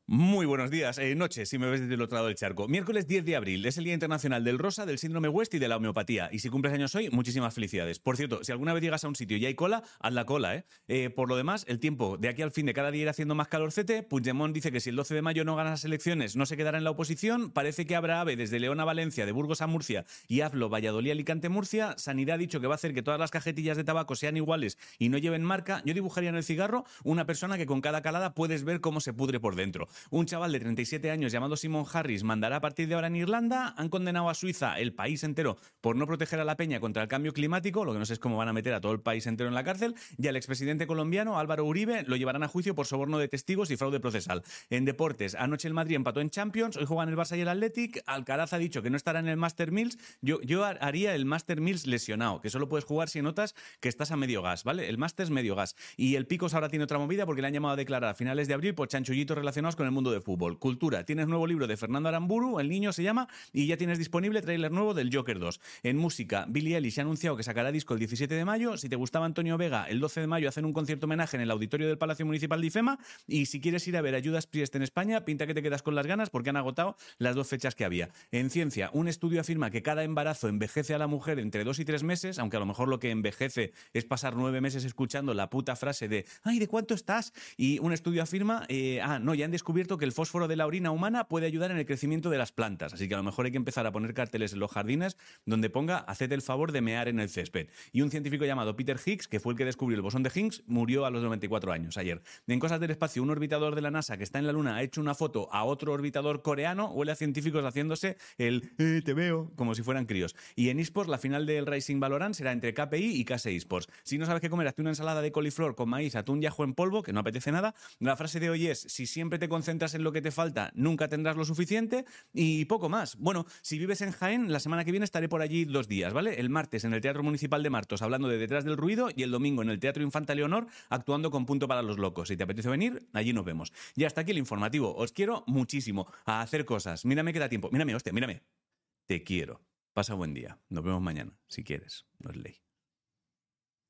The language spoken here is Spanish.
Muy buenos días, noche, si me ves desde el otro lado del charco. Miércoles 10 de abril, es el Día Internacional del Rosa, del Síndrome West y de la homeopatía. Y si cumples años hoy, muchísimas felicidades. Por cierto, si alguna vez llegas a un sitio y hay cola, haz la cola, ¿eh? Por lo demás, el tiempo de aquí al fin de cada día ir haciendo más calorcete. Puigdemont dice que si el 12 de mayo no gana las elecciones, no se quedará en la oposición. Parece que habrá AVE desde León a Valencia, de Burgos a Murcia y Hazlo, Valladolid, Alicante, Murcia. Sanidad ha dicho que va a hacer que todas las cajetillas de tabaco sean iguales y no lleven marca. Yo dibujaría en el cigarro una persona que con cada calada puedes ver cómo se pudre por dentro. Un chaval de 37 años llamado Simon Harris mandará a partir de ahora en Irlanda. Han condenado a Suiza, el país entero, por no proteger a la peña contra el cambio climático. Lo que no sé es cómo van a meter a todo el país entero en la cárcel. Y al expresidente colombiano Álvaro Uribe lo llevarán a juicio por soborno de testigos y fraude procesal. En deportes, anoche el Madrid empató en Champions, hoy juegan el Barça y el Athletic. Alcaraz ha dicho que no estará en el Master Mills. Yo haría el Master Mills lesionado, que solo puedes jugar si notas que estás a medio gas, ¿vale? El Master es medio gas. Y el Picos ahora tiene otra movida porque le han llamado a declarar a finales de abril por chanchullitos relacionados con el mundo del fútbol. Cultura, tienes nuevo libro de Fernando Aramburu, El niño se llama, y ya tienes disponible tráiler nuevo del Joker 2. En música, Billie Eilish ha anunciado que sacará disco el 17 de mayo. Si te gustaba Antonio Vega, el 12 de mayo hacen un concierto homenaje en el auditorio del Palacio Municipal de IFEMA. Y si quieres ir a ver a Judas Priest en España, pinta que te quedas con las ganas porque han agotado las 2 fechas que había. En ciencia, un estudio afirma que cada embarazo envejece a la mujer entre 2 y 3 meses, aunque a lo mejor lo que envejece es pasar 9 meses escuchando la puta frase de ¡ay, ¿de cuánto estás? Y un estudio afirma, ya han descubierto que el fósforo de la orina humana puede ayudar en el crecimiento de las plantas, así que a lo mejor hay que empezar a poner carteles en los jardines donde ponga haced el favor de mear en el césped. Y un científico llamado Peter Higgs, que fue el que descubrió el bosón de Higgs, murió a los 94 años ayer. En cosas del espacio, un orbitador de la NASA que está en la Luna ha hecho una foto a otro orbitador coreano. Huele a científicos haciéndose el te veo, como si fueran críos. Y en eSports, la final del Racing Valorant será entre KPI y KS eSports. Si no sabes qué comer, hazte una ensalada de coliflor con maíz, atún y ajo en polvo, que no apetece nada. La frase de hoy es: si siempre te concentras en lo que te falta, nunca tendrás lo suficiente. Y poco más. Bueno, si vives en Jaén, la semana que viene estaré por allí 2 días, ¿vale? El martes en el Teatro Municipal de Martos hablando de Detrás del Ruido y el domingo en el Teatro Infanta Leonor actuando con Punto para los Locos. Si te apetece venir, allí nos vemos. Y hasta aquí el informativo. Os quiero muchísimo a hacer cosas. Mírame que da tiempo. Mírame, hostia, mírame. Te quiero. Pasa buen día. Nos vemos mañana, si quieres. No es ley.